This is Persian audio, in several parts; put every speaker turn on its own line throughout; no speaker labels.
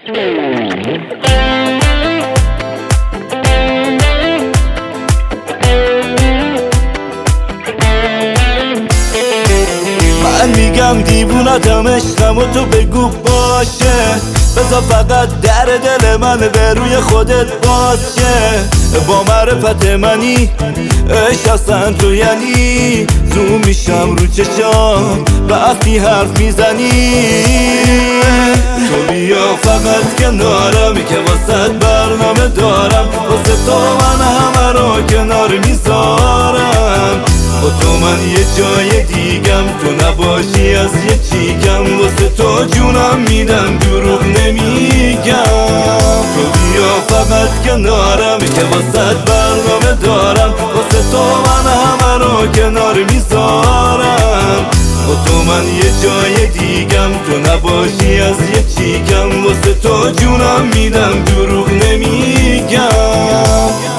من میگم دیوونتم، عشقم و تو بگو باشه، بذار فقط در دل من به روی خودت باشه. با معرفت منی عشق اصلا تو یعنی زوم میشم رو چشام وقتی حرف میزنی. تو بیا فقط کنارم که واسه برنامه دارم، واسه تو من همه رو کنار میذارم. با تو من یه جای دیگم، تو نباشی از یه چیکم، واسه تو جونم میدم دروغ نمیگم. تو بیا فقط کنارم که واسه برنامه دارم، واسه تو من همه رو کنار میذارم. با تو من یه جای دیگم، تو نباشی از یه چیکم، واسه تو جونم میدم دروغ نمیگم.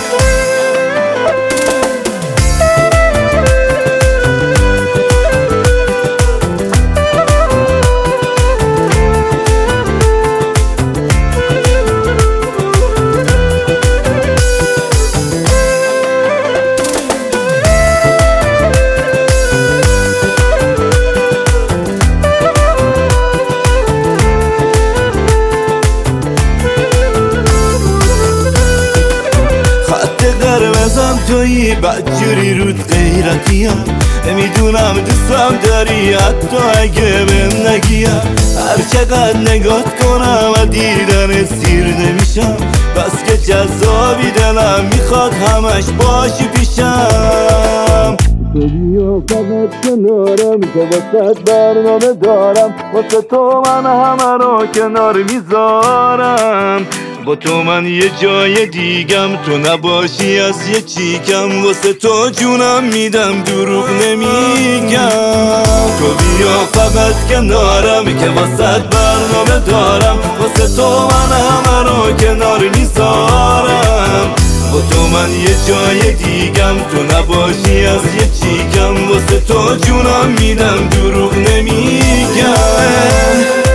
قرمزم تویی بدجوری رود غیرتیم، نمیدونم دوستم داری حتی اگه بهم نگیم. هر چقدر نگات کنم و دیدن سیر نمیشم، بس که جذابی دلم میخواد همش باشی پیشم. تو بیا فقط کنارم که واسه برنامه دارم، واسه تو من همه رو کنار میذارم. با تو من یه جای دیگم، تو نباشی از یه چیکم، واسه تو جونم میدم دروغ نمیگم. تو بیا فقط کنارم که واسه برنامه دارم، واسه تو من همه رو کنار میذارم. با تو من یه جای دیگم، تو نباشی از یه چیکم، واسه تو جونم میدم دروغ نمیگم.